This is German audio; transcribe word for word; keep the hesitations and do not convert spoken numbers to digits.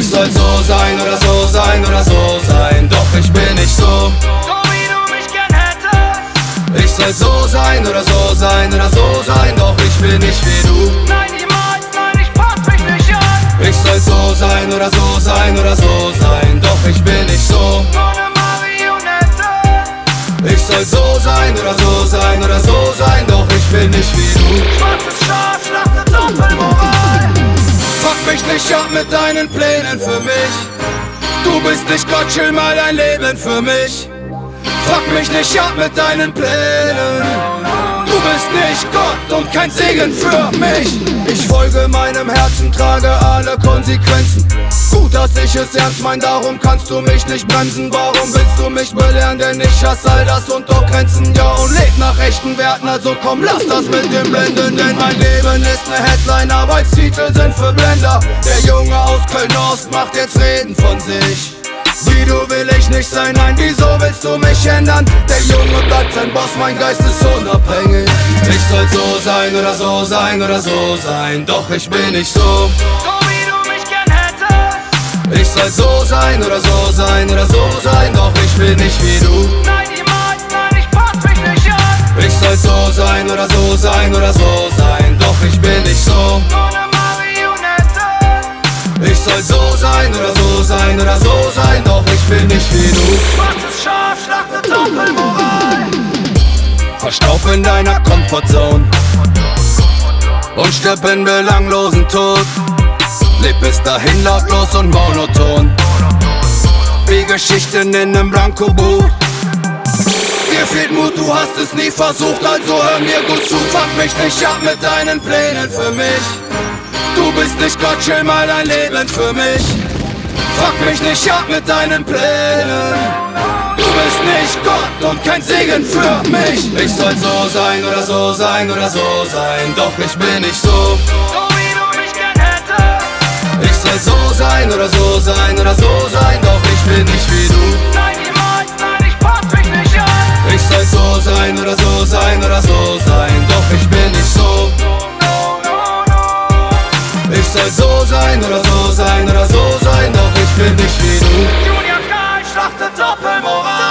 Ich soll so sein oder so sein oder so sein, doch ich bin nicht so, so wie du mich gern hättest. ich soll so sein oder so sein oder so sein, doch ich bin nicht wie du. Nein, niemals, nein, ich pass mich nicht an. Ich soll so sein oder so sein oder so sein, doch ich bin nicht so, Nur ne Marionette. ich soll so sein oder so sein oder so sein, doch ich bin nicht wie du. Schwarzes Schaf, schlachtet Doppelmoral. Fuck mich nicht ab mit deinen Plänen für mich. Du bist nicht Gott, chill mal dein Leben für mich. Fuck mich nicht ab mit deinen Plänen. Du bist nicht Gott und kein Segen für mich. Ich folge meinem Herzen, trage alle Konsequenzen. Gut, dass ich es ernst mein, darum kannst du mich nicht bremsen. Warum willst du mich belehren, denn ich hasse all das und doch Grenzen. Ja, und leb nach echten Werten, also komm, lass das mit dem Blenden. Denn mein Leben ist ne Headline, Arbeitstitel sind für Blender. Der Junge aus Köln-Ost macht jetzt Reden von sich. Wie du will ich nicht sein, nein, wieso willst du mich ändern? Der Junge bleibt sein Boss, mein Geist ist unabhängig. Ich soll so sein oder so sein oder so sein, doch ich bin nicht so, So wie du mich gern hättest. ich soll so sein oder so sein oder so sein, doch ich bin nicht wie du. Nein, niemals, nein, ich pass mich nicht an. Ich soll so sein oder so sein oder so sein, doch ich bin nicht so, Nur ne Marionette. ich soll so sein oder so sein oder so sein, doch ich bin nicht wie du. Schwarzes Schaf, schlachtet Doppelmoral. Verstaub in deiner Comfortzone und stirb in belanglosen Tod. Leb bis dahin lautlos und monoton, wie Geschichten in nem Blankobuch. Dir fehlt Mut, du hast es nie versucht, also hör mir gut zu. Fuck mich nicht ab mit deinen Plänen für mich. Du bist nicht Gott, chill mal dein Leben für mich. Fuck mich nicht ab mit deinen Plänen. Du bist nicht Gott und kein Segen für mich. Ich soll so sein oder so sein oder so sein, doch ich bin nicht so, So wie du mich gern hättest. ich soll so sein oder so sein oder so sein, doch ich bin nicht wie du. Nein, niemals, nein, ich pass mich nicht an. Ich soll so sein oder so sein oder so sein, doch ich bin nicht so, No, no, no. ich soll so sein oder so sein oder so sein, doch ich bin nicht wie du. Junior Karl schlachtet Doppelmoral.